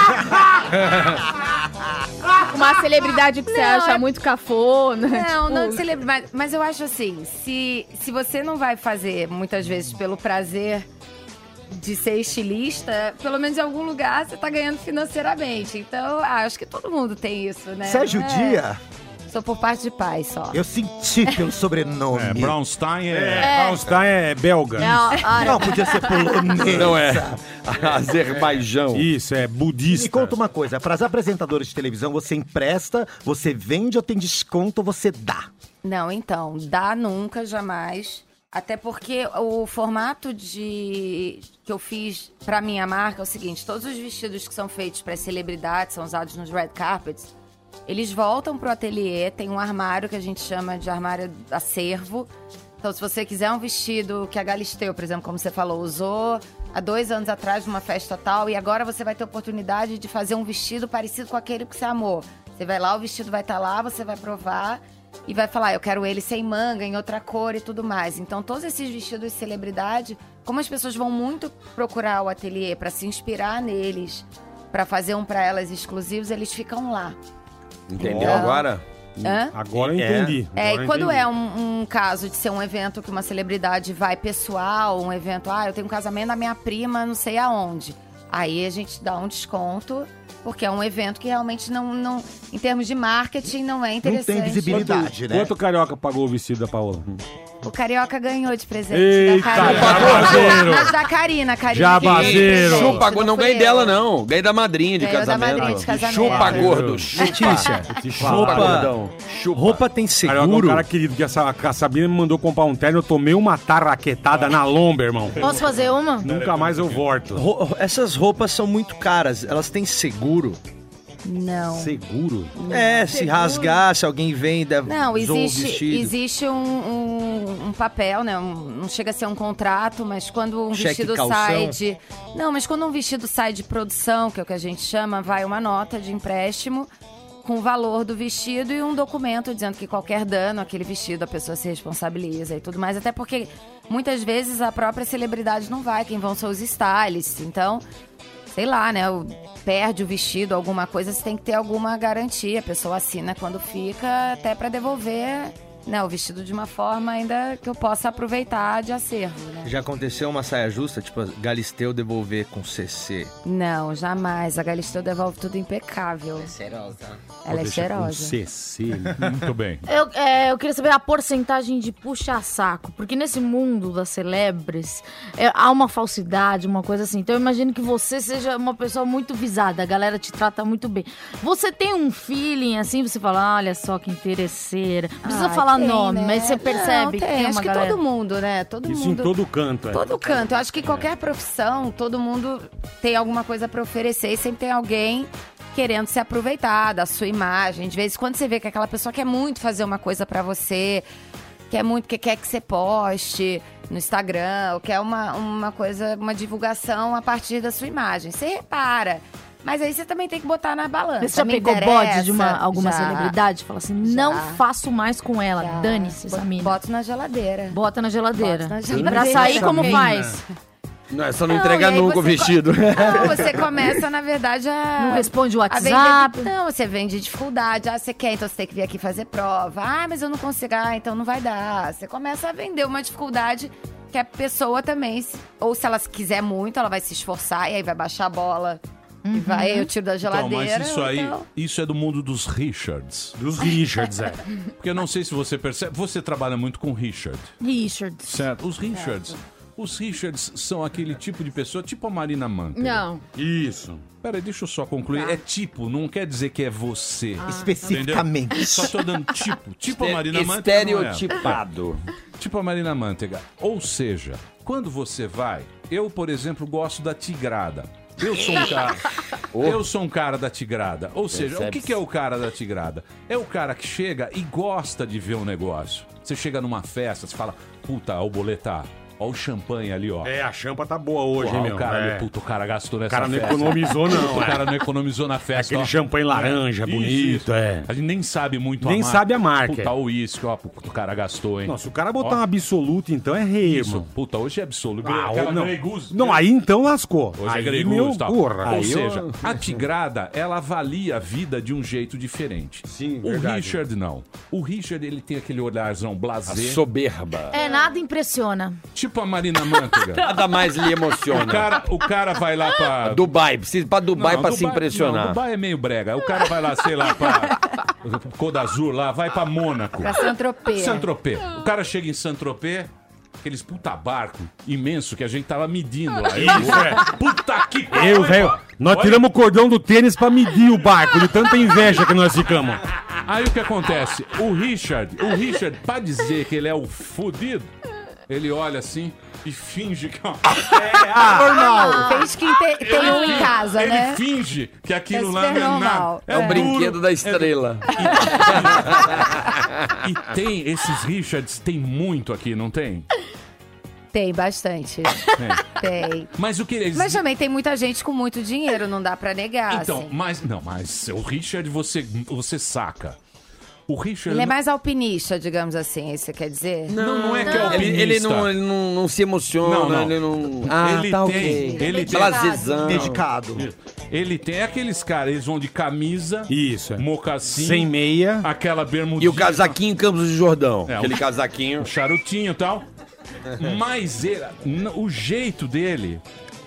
Uma celebridade que você acha muito cafona. Não, tipo... não celebridade. Mas eu acho assim, se você não vai fazer, muitas vezes, pelo prazer de ser estilista, pelo menos em algum lugar você tá ganhando financeiramente. Então, acho que todo mundo tem isso, né? Você é judia? Sou por parte de pai só. Eu senti pelo sobrenome. Braunstein Braunstein é belga. Não, podia ser polonês. Não é. Azerbaijão. Isso, é budista. Me conta uma coisa, para as apresentadoras de televisão, você empresta, você vende ou tem desconto ou você dá? Não, então, dá nunca, jamais. Até porque o formato que eu fiz pra minha marca é o seguinte: todos os vestidos que são feitos para celebridades, são usados nos red carpets, eles voltam pro ateliê, tem um armário que a gente chama de armário acervo. Então, se você quiser um vestido que a Galisteu, por exemplo, como você falou, usou há 2 anos atrás numa festa tal, e agora você vai ter oportunidade de fazer um vestido parecido com aquele que você amou. Você vai lá, o vestido vai estar lá, você vai provar e vai falar, eu quero ele sem manga, em outra cor e tudo mais. Então, todos esses vestidos de celebridade, como as pessoas vão muito procurar o ateliê para se inspirar neles, para fazer um para elas exclusivos, eles ficam lá. Entendeu agora? Hã? Agora eu entendi. E quando é um caso de ser um evento que uma celebridade vai pessoal, um evento, eu tenho um casamento da minha prima não sei aonde. Aí a gente dá um desconto, porque é um evento que realmente não em termos de marketing, não é interessante. Não tem visibilidade, né? Quanto o Carioca pagou o vestido da Paola? O Carioca ganhou de presente. Eita, da Karina. jabazeiro. Mas da Karina. Jabazeiro. Chupa, não ganhei dela, não. Ganhei da madrinha de Ganhou da casamento. madrinha de casamento. Chupa, gordo. Letícia, roupa tem seguro? Carioca é um cara querido, que a Sabina me mandou comprar um terno, eu tomei uma tarraquetada na lomba, irmão. Posso fazer uma? Nunca mais eu volto. Essas roupas são muito caras, elas têm seguro? Não. Seguro? Se rasgar, se alguém vem, não, zoa o vestido. existe um papel, né? Não chega a ser um contrato, mas quando um Cheque vestido calção. sai de... Não, mas quando um vestido sai de produção, que é o que a gente chama, vai uma nota de empréstimo com o valor do vestido e um documento dizendo que qualquer dano àquele vestido a pessoa se responsabiliza e tudo mais. Até porque muitas vezes a própria celebridade não vai, quem vão são os stylists. Então, sei lá, né? Perde o vestido, alguma coisa, você tem que ter alguma garantia. A pessoa assina quando fica, até pra devolver, né, o vestido de uma forma ainda que eu possa aproveitar de acervo, né? Já aconteceu uma saia justa, tipo a Galisteu devolver com CC? Não, jamais. A Galisteu devolve tudo impecável. É cheirosa. Ela é cheirosa. CC. Muito bem. Eu queria saber a porcentagem de puxa-saco, porque nesse mundo das celebres há uma falsidade, uma coisa assim. Então eu imagino que você seja uma pessoa muito visada, a galera te trata muito bem. Você tem um feeling assim, você fala, olha só que interesseira. Não precisa falar tem, nome, né? mas você percebe que tem uma acho que galera... todo mundo, né? Todo Isso mundo. em todo canto, Todo canto. Eu acho que qualquer profissão, todo mundo tem alguma coisa pra oferecer e sempre tem alguém querendo se aproveitar da sua imagem. De vez em quando você vê que aquela pessoa quer muito fazer uma coisa pra você, quer que você poste no Instagram, ou quer uma coisa, uma divulgação a partir da sua imagem. Você repara. Mas aí você também tem que botar na balança. Você já Me pegou interessa, bode de alguma já. celebridade? Fala assim, não faço mais com ela. Já. Dane-se essa mina. Boto na geladeira. Bota na geladeira. Boto na E geladeira. pra sair, como Essa faz? Não, é só não Não, entregar e aí nunca o você vestido. Não, você começa, na verdade, a... Não responde o a WhatsApp. não, você vende dificuldade. Você quer, então você tem que vir aqui fazer prova. Mas eu não consigo. Então não vai dar. Você começa a vender uma dificuldade que a pessoa também... Ou se ela quiser muito, ela vai se esforçar e aí vai baixar a bola. E vai, eu tiro da Então, geladeira. mas isso aí, então... isso é do mundo dos Richards. Dos Richards, é. Porque eu não sei se você percebe, você trabalha muito com Richard. Richard. Certo? Os Richards. Os Richards são aquele tipo de pessoa, tipo a Marina Manteiga. Não. Isso. Peraí, deixa eu só concluir. É tipo, não quer dizer que é você. Especificamente. Entendeu? Só tô dando tipo. Tipo a Marina Manteiga. Estereotipado. Tipo a Marina Manteiga. Ou seja, quando você vai... Eu, por exemplo, gosto da tigrada. Eu sou um cara. Eu sou um cara da tigrada. Ou seja, o que é o cara da tigrada? É o cara que chega e gosta de ver um negócio. Você chega numa festa, você fala, puta, o boleta. Ó o champanhe ali, ó. A champa tá boa hoje, Porra, hein, meu? o cara, puta, o cara gastou nessa festa. O cara festa. não economizou, não. O cara não economizou na festa. Aquele champanhe laranja, bonito, A gente nem sabe muito nem a marca. sabe a marca. Puta, o uísque, ó, o cara gastou, hein. Não, se o cara botar um absoluto, então é rei, Isso, irmão. puta, hoje é absoluto. Não, aí então lascou. Hoje aí, é Grey meu, Goose, tá? porra. Ou seja, a tigrada, ela avalia a vida de um jeito diferente. Sim, o verdade. Richard não. O Richard, ele tem aquele olharzão blasé. A soberba. Nada impressiona. Tipo a Marina Manteiga. Nada mais lhe emociona. O cara vai lá pra... Dubai, precisa ir pra Dubai Não, pra Dubai, se impressionar. Não, Dubai é meio brega. O cara vai lá, sei lá, pra Côte d'Azur lá, vai pra Mônaco. Pra Saint-Tropez. Saint-Tropez. O cara chega em Saint-Tropez, aqueles puta barco imenso que a gente tava medindo lá. Puta que pariu. Velho, nós tiramos o cordão do tênis pra medir o barco, de tanta inveja que nós ficamos. Aí o que acontece? O Richard, pra dizer que ele é o fudido, Ele olha assim e finge que... normal. Finge que tem um em casa, ele né? finge que aquilo lá super não é normal. nada. É o brinquedo da estrela. E tem esses Richards, tem muito aqui, não tem? Tem bastante. Tem. Mas o que eles... Mas também tem muita gente com muito dinheiro, não dá pra negar. Então, assim. mas o Richard você saca. O Richard... Ele é mais alpinista, digamos assim, isso quer dizer? Não é que é alpinista. Ele não se emociona, ele não... ele tá tem, ok. ele tem Blazezão. Dedicado. Ele tem aqueles caras, eles vão de camisa, Isso. mocassim, Sem meia. aquela bermudinha. E o casaquinho em Campos do Jordão. É, Aquele casaquinho. o charutinho e tal. Mas o jeito dele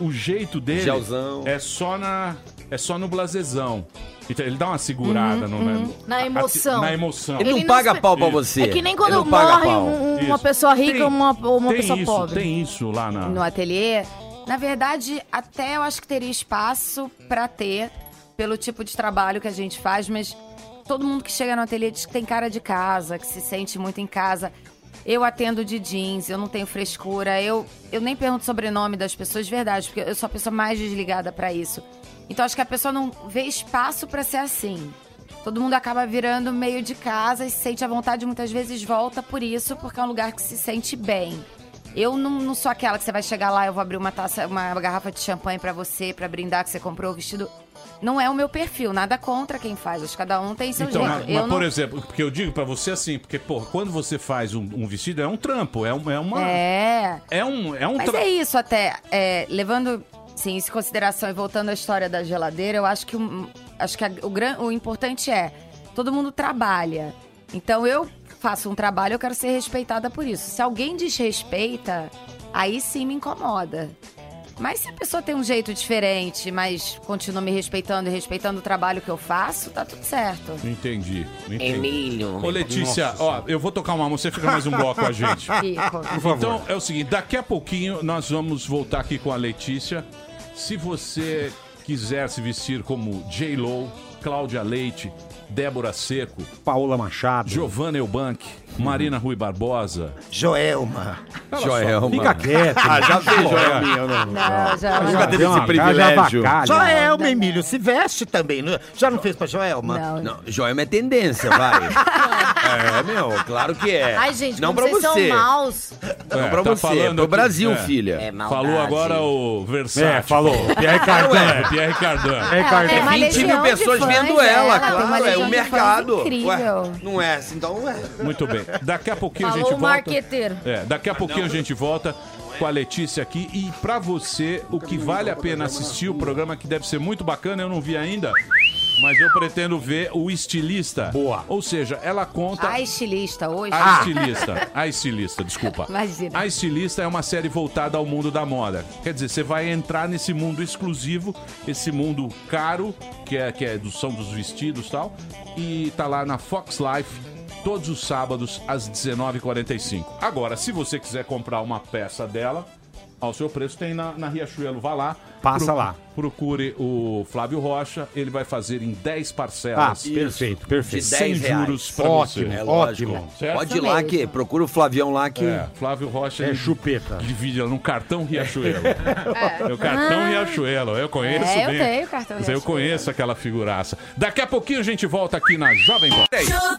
Gelzão. é só no blazezão. Então, ele dá uma segurada Na emoção. Na emoção. Ele não paga pau pra você. É que nem quando Ele não paga morre pau. uma Isso. pessoa rica ou uma pessoa isso, pobre. Tem isso lá na... No ateliê, na verdade, até eu acho que teria espaço pra ter, pelo tipo de trabalho que a gente faz, mas todo mundo que chega no ateliê diz que tem cara de casa, que se sente muito em casa. Eu atendo de jeans, eu não tenho frescura, eu nem pergunto o sobrenome das pessoas de verdade, porque eu sou a pessoa mais desligada pra isso. Então acho que a pessoa não vê espaço pra ser assim. Todo mundo acaba virando meio de casa e se sente à vontade, muitas vezes volta por isso, porque é um lugar que se sente bem. Eu não sou aquela que você vai chegar lá, eu vou abrir uma garrafa de champanhe pra você, pra brindar que você comprou o vestido. Não é o meu perfil, nada contra quem faz, acho que cada um tem seu Então, jeito. mas por exemplo, porque eu digo pra você assim, porque, pô, quando você faz um vestido, é um trampo, é uma... É. É um Mas é isso até, levando, sim, isso em consideração e voltando à história da geladeira, eu acho que, o importante é, todo mundo trabalha. Então eu faço um trabalho, eu quero ser respeitada por isso. Se alguém desrespeita, aí sim me incomoda. Mas se a pessoa tem um jeito diferente, mas continua me respeitando e respeitando o trabalho que eu faço, tá tudo certo. Entendi. Emílio. Ô, Letícia, ó, eu vou tocar uma música, você fica mais um bloco com a gente. Fico. Então, é o seguinte, daqui a pouquinho nós vamos voltar aqui com a Letícia. Se você quiser se vestir como J-Lo, Cláudia Leite, Débora Seco, Paola Machado, Giovanna Eubank, Marina Rui Barbosa, Joelma. Joelma. Fica quieto. Já fez Joelma. Não, já Nunca teve esse privilégio. Joelma, Emílio, se veste também. Já não fez pra Joelma? Não, Joelma é tendência, vai. Claro que é. Ai, gente, não como pra vocês você. são maus. Não pra tá você, falando pro aqui- Brasil, é. filha. Falou agora o Versace. falou. Pierre Cardin. Pierre Cardin. É uma 20 legião mil de pessoas fãs vendo dela, ela, tem uma claro. É legião um de fãs mercado. incrível. Ué, não é, então não é. Muito bem. Daqui a pouquinho a Falou gente o volta. marqueteiro. Daqui a pouquinho a gente volta com a Letícia aqui. E pra você, o que vale a pena assistir o programa, que deve ser muito bacana, eu não vi ainda, mas eu pretendo ver o Estilista. Boa. Ou seja, ela conta... A estilista hoje. A estilista, desculpa. Imagina. A Estilista é uma série voltada ao mundo da moda. Quer dizer, você vai entrar nesse mundo exclusivo, esse mundo caro, são dos vestidos e tal, e tá lá na Fox Life, todos os sábados, às 19h45. Agora, se você quiser comprar uma peça dela, ao seu preço, tem na Riachuelo. Vá lá. Passa lá. Procure o Flávio Rocha. Ele vai fazer em 10 parcelas. Perfeito. De Sem 10 reais. juros pra Ótimo, você. É ótimo. lógico. Certo? Pode ir lá que procura o Flavião lá que... Flávio Rocha. É ele chupeta. divide no cartão Riachuelo. É o cartão Riachuelo. Eu conheço eu bem. tenho cartão Mas eu Riachuelo. conheço aquela figuraça. Daqui a pouquinho a gente volta aqui na Jovem Pan.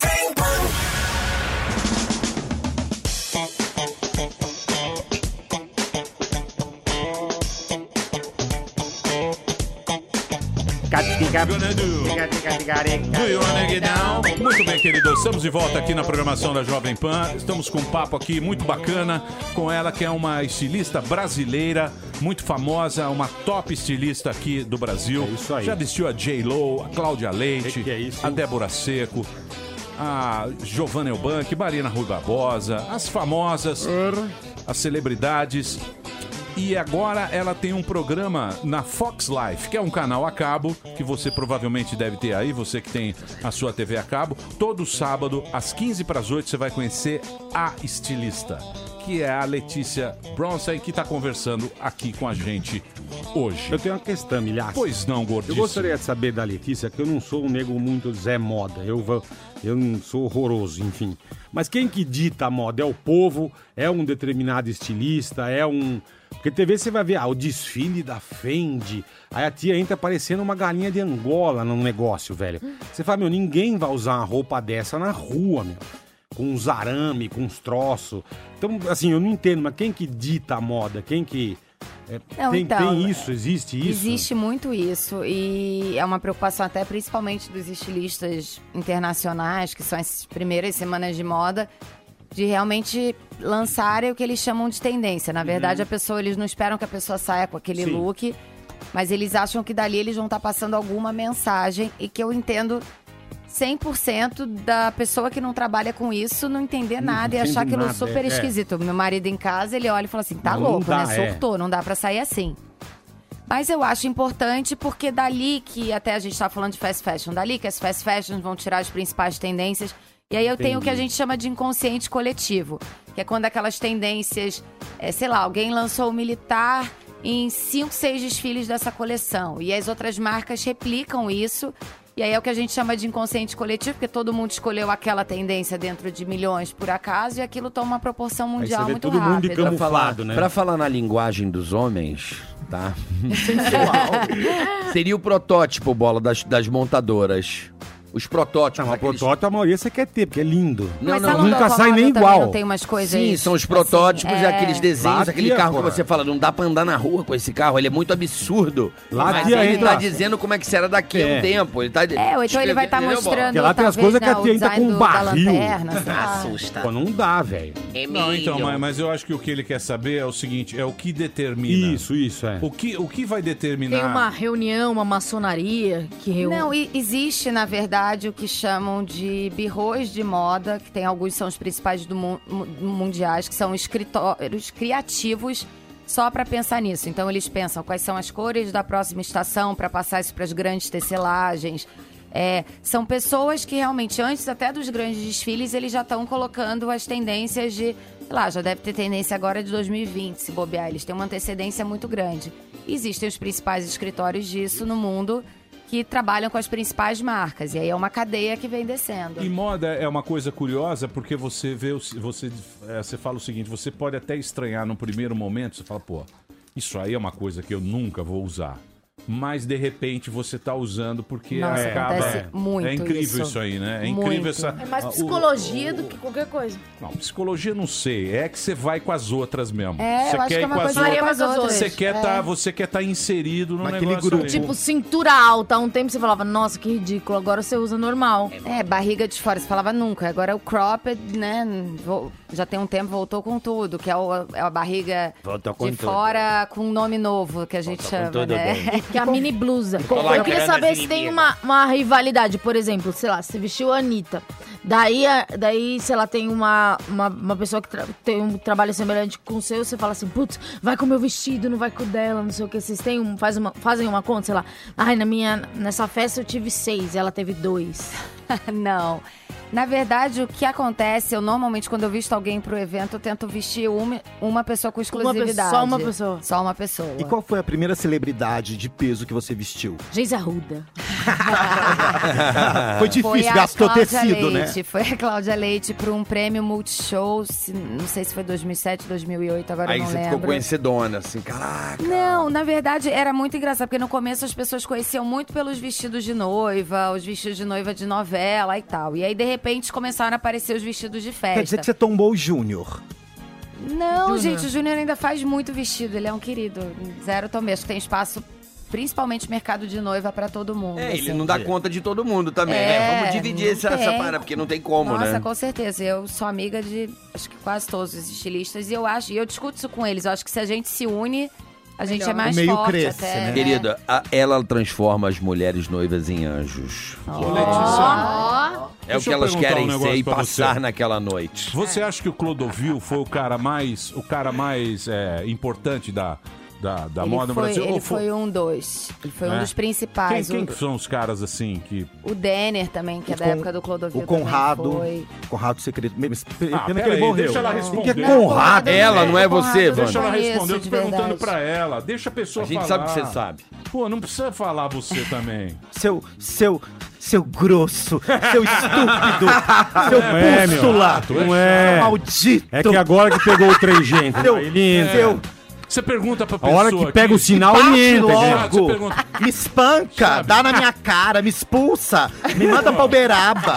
Muito bem, queridos. Estamos de volta aqui na programação da Jovem Pan. Estamos com um papo aqui muito bacana com ela, que é uma estilista brasileira, muito famosa, uma top estilista aqui do Brasil. É isso aí. Já vestiu a J-Lo, a Cláudia Leite, Que é isso? a Débora Seco, a Giovanna Eubank, Marina Rui Barbosa, as famosas, as celebridades. E agora ela tem um programa na Fox Life, que é um canal a cabo, que você provavelmente deve ter aí, você que tem a sua TV a cabo. Todo sábado, às 7:45, você vai conhecer a estilista, que é a Letícia Bronson, que está conversando aqui com a gente hoje. Eu tenho uma questão, Milhaço. Pois não, gordinho. Eu gostaria de saber da Letícia, que eu não sou um nego muito Zé Moda. Eu não sou horroroso, enfim. Mas quem que dita a moda? É o povo? É um determinado estilista? É um... Porque TV você vai ver, o desfile da Fendi. Aí a tia entra parecendo uma galinha de Angola num negócio, velho. Você fala, meu, ninguém vai usar uma roupa dessa na rua, meu. Com uns arame, com uns troços. Então, assim, eu não entendo, mas quem que dita a moda? Quem que... tem isso? Existe isso? Existe muito isso. E é uma preocupação até principalmente dos estilistas internacionais, que são as primeiras semanas de moda, de realmente lançarem o que eles chamam de tendência. Na verdade, eles não esperam que a pessoa saia com aquele look, mas eles acham que dali eles vão estar passando alguma mensagem, e que eu entendo 100% da pessoa que não trabalha com isso não entender nada e achar aquilo super esquisito. Meu marido em casa, ele olha e fala assim, tá louco, né? Surtou, não dá pra sair assim. Mas eu acho importante porque dali que, até a gente tá falando de fast fashion, dali que as fast fashions vão tirar as principais tendências. E aí eu tenho o que a gente chama de inconsciente coletivo, que é quando aquelas tendências, sei lá, alguém lançou o militar em 5, 6 desfiles dessa coleção. E as outras marcas replicam isso. E aí é o que a gente chama de inconsciente coletivo, porque todo mundo escolheu aquela tendência dentro de milhões por acaso, e aquilo toma uma proporção mundial muito rápida. Todo mundo camuflado, né? Pra falar na linguagem dos homens, tá? Seria o protótipo, Bola, das montadoras. Os protótipos. Não, protótipo a maioria você quer ter, porque é lindo. Não, nunca sai nem igual. Não tem umas coisas. Sim, são os protótipos assim, e aqueles desenhos, Lá aquele carro que você fala, não dá pra andar na rua com esse carro, ele é muito absurdo. Mas ele tá dizendo como é que será daqui a um tempo. Ele tá ou então ele vai estar mostrando. Porque lá tem as coisas que a tia entra com um barril. Assusta. Pô, não dá, velho. Não, então, mas eu acho que o que ele quer saber é o seguinte, é o que determina. Isso, é. O que vai determinar... Tem uma reunião, uma maçonaria que reúne... Não, existe, na verdade, o que chamam de birros de moda, que tem alguns são os principais mundiais, que são escritórios criativos só para pensar nisso. Então eles pensam quais são as cores da próxima estação para passar isso para as grandes tecelagens. São pessoas que realmente, antes até dos grandes desfiles, eles já estão colocando as tendências de... Sei lá, já deve ter tendência agora de 2020, se bobear. Eles têm uma antecedência muito grande. Existem os principais escritórios disso no mundo que trabalham com as principais marcas. E aí é uma cadeia que vem descendo. E moda é uma coisa curiosa, porque você vê, você fala o seguinte, você pode até estranhar no primeiro momento, você fala, pô, isso aí é uma coisa que eu nunca vou usar. Mas, de repente, você tá usando porque acontece muito é incrível isso aí, né? É incrível essa... É mais psicologia do que qualquer coisa. Não, psicologia não sei. É que você vai com as outras mesmo. Você eu acho que é uma coisa com as outras. Você quer estar inserido no naquele negócio grupo. ali. Tipo, cintura alta. Há um tempo você falava, nossa, que ridículo. Agora você usa normal. Barriga de fora. Você falava nunca. Agora o cropped, né? Já tem um tempo, voltou com tudo. Que é a barriga de fora com um nome novo, que a gente chama, né? Que é a mini blusa. Eu queria saber se tem uma rivalidade. Por exemplo, sei lá, você vestiu a Anitta. Daí, sei lá, tem uma pessoa que tem um trabalho semelhante com o seu, você fala assim, putz, vai com o meu vestido, não vai com o dela, não sei o que. Vocês têm fazem uma conta, sei lá. Nessa festa eu tive 6, ela teve 2. Não. Na verdade, o que acontece, eu normalmente, quando eu visto alguém pro evento, eu tento vestir uma pessoa com exclusividade. Só uma pessoa. Só uma pessoa. E qual foi a primeira celebridade de peso que você vestiu? Geisa Arruda. Foi difícil, gastou tecido, né? Foi a Cláudia Leite para um prêmio Multishow, não sei se foi 2007, 2008, agora eu não lembro. Aí você ficou conhecedona, assim, caraca. Não, na verdade era muito engraçado, porque no começo as pessoas conheciam muito pelos vestidos de noiva, os vestidos de noiva de novela e tal. E aí, de repente, começaram a aparecer os vestidos de festa. Quer dizer que você tombou o Júnior? Não, gente, o Júnior ainda faz muito vestido, ele é um querido. Zero tombei, acho que tem espaço... Principalmente mercado de noiva pra todo mundo. Ele não dá conta de todo mundo também, né? Vamos dividir essa parada, porque não tem como, né? Nossa, com certeza. Eu sou amiga de, acho que quase todos os estilistas. E eu discuto isso com eles. Eu acho que se a gente se une, A gente é mais meio forte cresce, até. né? Querida, ela transforma as mulheres noivas em anjos. É o Deixa que eu elas perguntar querem um negócio ser e pra passar você. naquela noite. Você acha que o Clodovil foi o cara mais importante da moda no Brasil? Ele Ou foi um dos. Ele foi um dos principais. Quem que são os caras assim que... O Denner também, que é da época do Clodovil. O Conrado. Foi. Conrado Segredo. Pena que peraí, ele morreu. deixa ela responder. Que é Conrado? Ela, não é você, Deixa ela Wanda. responder, eu tô de perguntando verdade. pra ela. Deixa a pessoa A gente falar. sabe que você sabe. Pô, não precisa falar você também. Seu grosso, seu estúpido, seu bússola, Não é. seu maldito. É que agora que pegou o 3G, entendeu? Ele entra. Você pergunta pra A pessoa hora que aqui- pega o sinal, Bate ele entra. entendeu? Você logo, pergunta- me espanca, dá na minha cara, me expulsa, me manda pra Uberaba.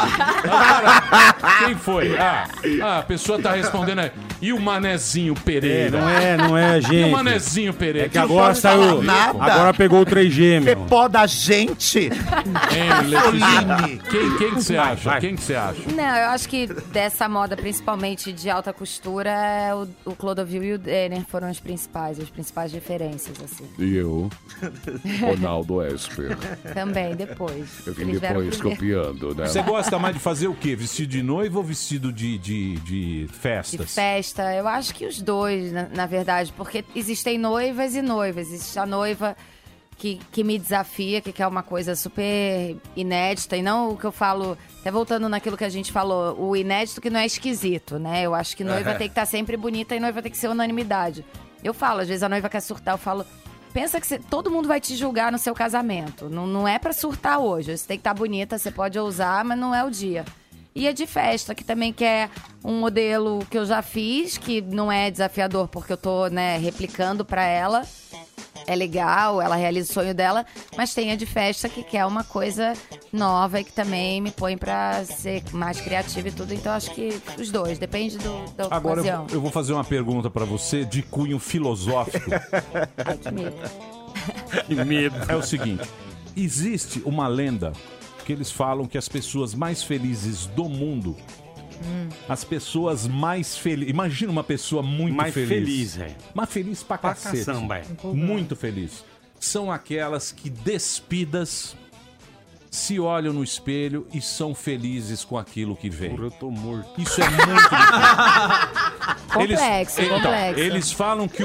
Quem foi? A pessoa tá respondendo aí. E o Manezinho Pereira? Não é, E o gente. Manezinho Pereira? É que agora saiu. nada. Agora pegou o 3G, Você meu. poda a gente. Hein, Letícia? Soline. Quem que você acha? vai. Quem que você acha? Não, eu acho que dessa moda, principalmente de alta costura, o Clodovil e o Denner foram as principais referências, assim. E eu, Ronaldo Esper. Também, depois. Eu vim Eles vieram depois primeiro. copiando, né? Você gosta mais de fazer o quê? Vestido de noiva ou vestido de De festas? festa, eu acho que os dois, na verdade, porque existem noivas e noivas. Existe a noiva que me desafia, que quer uma coisa super inédita, e não o que eu falo, até voltando naquilo que a gente falou, o inédito que não é esquisito, né? Eu acho que noiva tem que estar sempre bonita e noiva tem que ser unanimidade. Eu falo, às vezes a noiva quer surtar, eu falo, pensa que todo mundo vai te julgar no seu casamento. Não é pra surtar hoje, você tem que estar bonita, você pode ousar, mas não é o dia. E a de festa, que também quer um modelo que eu já fiz, que não é desafiador porque eu tô, né, replicando pra ela. É legal, ela realiza o sonho dela, mas tem a de festa que quer uma coisa nova e que também me põe pra ser mais criativa e tudo. Então acho que os dois, depende da Agora ocasião. eu vou fazer uma pergunta pra você de cunho filosófico. Ai, que medo. Que medo. É o seguinte, existe uma lenda que eles falam que as pessoas mais felizes do mundo, as pessoas mais felizes... Imagina uma pessoa muito Mais feliz. feliz, velho. Mas feliz pra cacete. caçamba, é. Muito feliz. São aquelas que despidas se olham no espelho e são felizes com aquilo que vem. Eu tô morto. Isso é muito difícil. Complexo. Eles falam que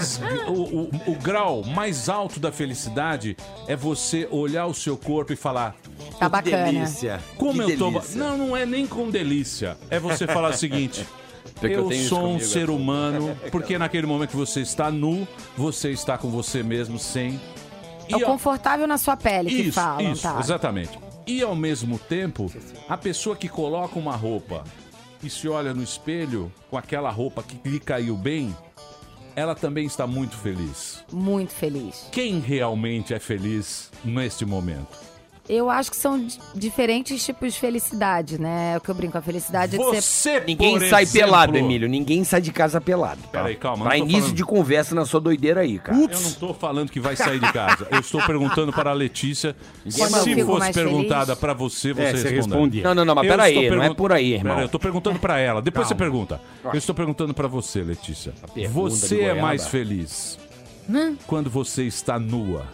o grau mais alto da felicidade é você olhar o seu corpo e falar... Tá bacana. Delícia. Como Que eu tô... delícia. Não é nem com delícia. É você falar o seguinte... Porque eu Eu tenho isso sou um comigo, ser assim. humano, porque naquele momento que você está nu, você está com você mesmo, sem... É o confortável na sua pele que Isso, falam, isso, tá? exatamente. E ao mesmo tempo, a pessoa que coloca uma roupa e se olha no espelho com aquela roupa que lhe caiu bem, ela também está muito feliz. Muito feliz. Quem realmente é feliz neste momento? Eu acho que são diferentes tipos de felicidade, né? É o que eu brinco, a felicidade de ser... Você, Ninguém por sai exemplo- pelado, Emílio. Ninguém sai de casa pelado. Tá? Peraí, calma, Pra não tô início falando- de conversa na sua doideira aí, cara. Eu não estou falando que vai sair de casa. Eu estou perguntando para a Letícia. Quando eu Se fico fosse mais perguntada feliz? para você, você você responde. respondia. Não, mas Eu peraí, estou não é por aí, irmão. Pera, eu tô perguntando pra ela. Depois você pergunta. Eu estou perguntando pra você, Letícia. pergunta Você de é goiaba. mais feliz quando você está nua?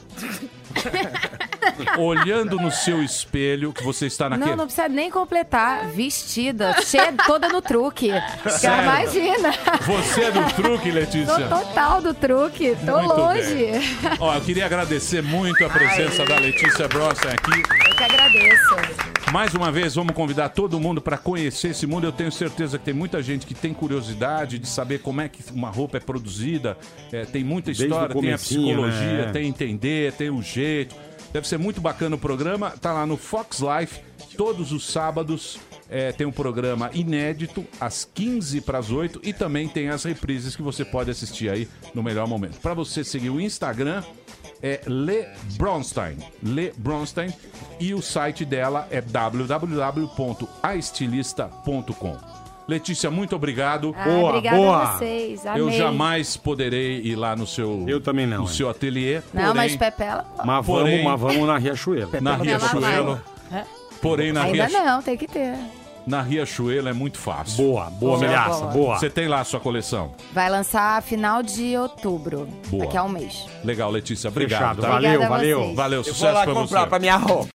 Olhando no seu espelho, que você está naquele... Não precisa nem completar. Vestida, cheia, toda no truque. Sério? Imagina. Você é do truque, Letícia? Tô total do truque. Tô Muito longe. bem. Ó, eu queria agradecer muito a presença da Letícia Bronstein aqui. Eu que agradeço. Mais uma vez, vamos convidar todo mundo para conhecer esse mundo. Eu tenho certeza que tem muita gente que tem curiosidade de saber como é que uma roupa é produzida. Tem muita Desde história, o tem a comecinho, psicologia, né? tem entender, tem o jeito. Deve ser muito bacana o programa. Tá lá no Fox Life, todos os sábados. Tem um programa inédito, às 7:45, e também tem as reprises que você pode assistir aí no melhor momento. Para você seguir o Instagram, é Le Bronstein, e o site dela é www.aestilista.com. Letícia, muito obrigado. Obrigada a vocês. Amei. Eu jamais poderei ir lá no seu, Eu também não, no seu ateliê. Não, mas Pepela... Mas Porém- vamos na Riachuelo. Na Riachuelo. Porém, na Ainda Riachuelo. não, tem que ter. na Riachuelo é muito fácil. Boa, Milhaça, boa. Você tem lá a sua coleção? Vai lançar final de outubro. Boa. Daqui a um mês. Legal, Letícia. Obrigado. Fechado. Tá? Valeu, Obrigada a valeu. vocês. Valeu, Eu sucesso vou lá pra comprar você. pra minha roupa.